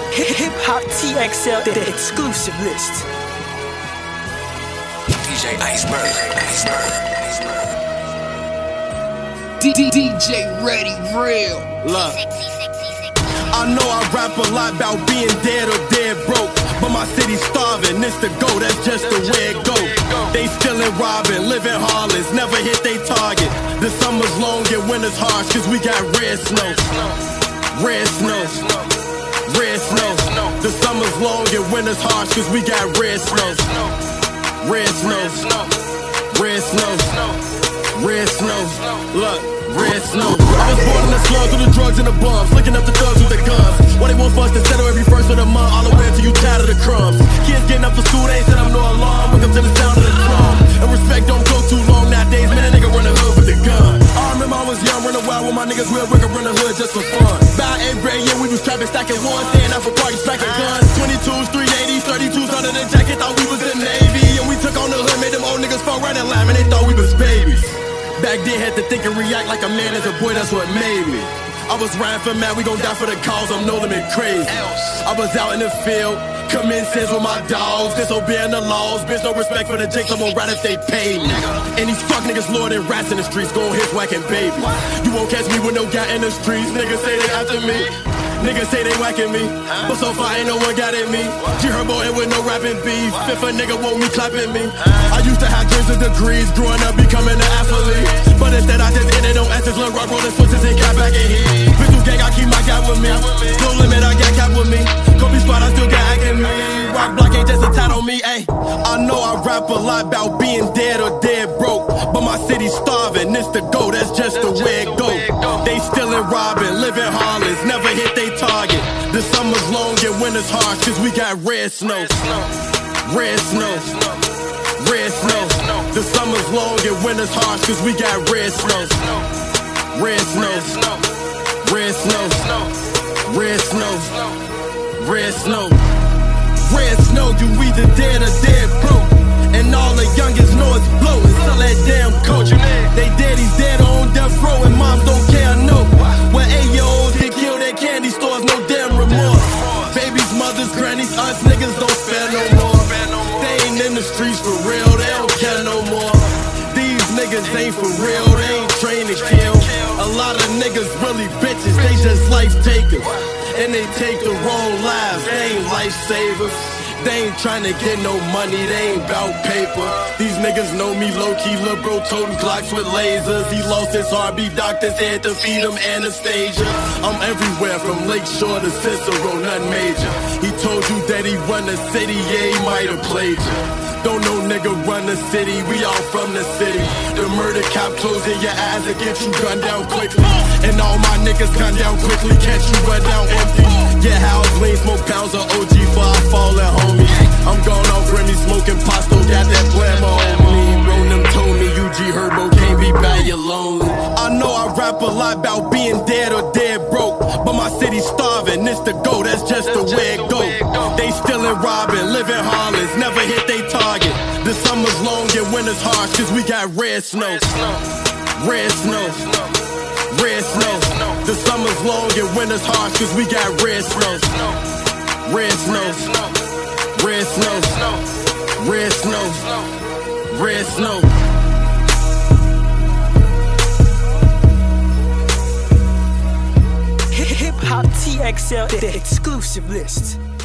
Hip Hop TXL, the exclusive list. DJ Iceberg. DJ Ready Real. Look, I know I rap a lot about being dead or dead broke, but my city's starving, it's the go, that's just the way it go. They stealing, robbing, living harlots, never hit they target. The summer's long and winter's harsh, cause we got red snow. Red snow. Red snow. The summer's long and winter's harsh, cause we got red snow. Red snow. Red snow. Red snow. Look, red snow. I was born in the slums with the drugs and the bums, looking up the thugs with the guns. Why they want for us to settle every first of the month, all the way until you tired of the crumbs. Kids getting up for school, they ain't set up no alarm. Wake up to the sound of the drum. And respect don't go too long nowadays, man, a nigga run the hood with the gun. I remember I was young, running wild with my niggas, real wicked, run the hood just for fun. By 8th grade, yeah, we was trapping, stacking ones, staying out for parties, stacking guns. 22s, 380s, 32s under the jacket, thought we was in the Navy. And we took on the hood, made them old niggas fall right in line, and they thought we was babies. Back then, had to think and react like a man as a boy, that's what made me. I was riding for mad, we gon' die for the cause, I'm no limit crazy. I was out in the field, committing sins with my dogs, disobeying the laws, bitch, no respect for the jakes, I'm gon' ride if they pay me. And these fuck niggas lording rats in the streets, gon' hit whacking baby. You won't catch me with no guy in the streets, niggas say they after me. Niggas say they whacking me, but so far ain't no one got at me. G-Herbo ain't with no rapping beef, if a nigga want me clapping me. I used to have dreams and degrees, growing up becoming an athlete. But instead I just ended on S's, Lil Rock rolling switches and got back in here. Pistol gang, I keep my guy with me. No limit, I got cap with me. Kobe spot, I still got acting me. Rock block ain't just a tat on me, ayy. I know I rap a lot about being dead or dead broke, but my city's starving, it's the go, that's just the way it go. They stealing, robbing, living harlots, never hit they target. The summer's long and winter's harsh, cause we got red snow. Red snow. Red snow. The summer's long and winter's harsh, cause we got red snow. Red snow. Red snow. Red snow. Red snow. Red snow, you either dead or dead broke. And all the youngest know it's blowing, sell that damn coat. They daddy's dead on death row and moms don't care, no. When 8-year-olds get killed at candy stores, no damn remorse. Babies, mothers, grannies, aunts, niggas don't spare no more. They ain't in the streets for real, they don't care no more. These niggas ain't for real, they ain't trained to kill. A lot of niggas really bitches, they just life takers. And they take the wrong lives, they ain't lifesavers. They ain't tryna get no money, they ain't bout paper. These niggas know me low-key, lil' bro toting Glocks with lasers. He lost his RB, doctors had to feed him Anastasia. I'm everywhere from Lakeshore to Cicero, nothing major. He told you that he run the city, yeah, he might've played you. Don't no nigga run the city, we all from the city. The murder cop closing your eyes and get you gunned down quickly. And all my niggas gunned down quickly, catch you run down empty. Get house, lean, smoke pounds of OG for I fall at homie. I'm gone off Remy, smoking Pasto, got that blammo on me. Ronan told me G-Herbo can't be by you lonely. I know I rap a lot about being dead or dead broke, but my city's starving, it's the go, that's just the way it go. They stealing, robbing, living harlots, never hit they target. The summer's long and winter's harsh, cause we got red snow. Red snow. Red snow. The summer's long and winter's harsh, cause we got red snow. Red snow. Red snow. Red snow. Red snow. Hip Hop TXL, the exclusive list.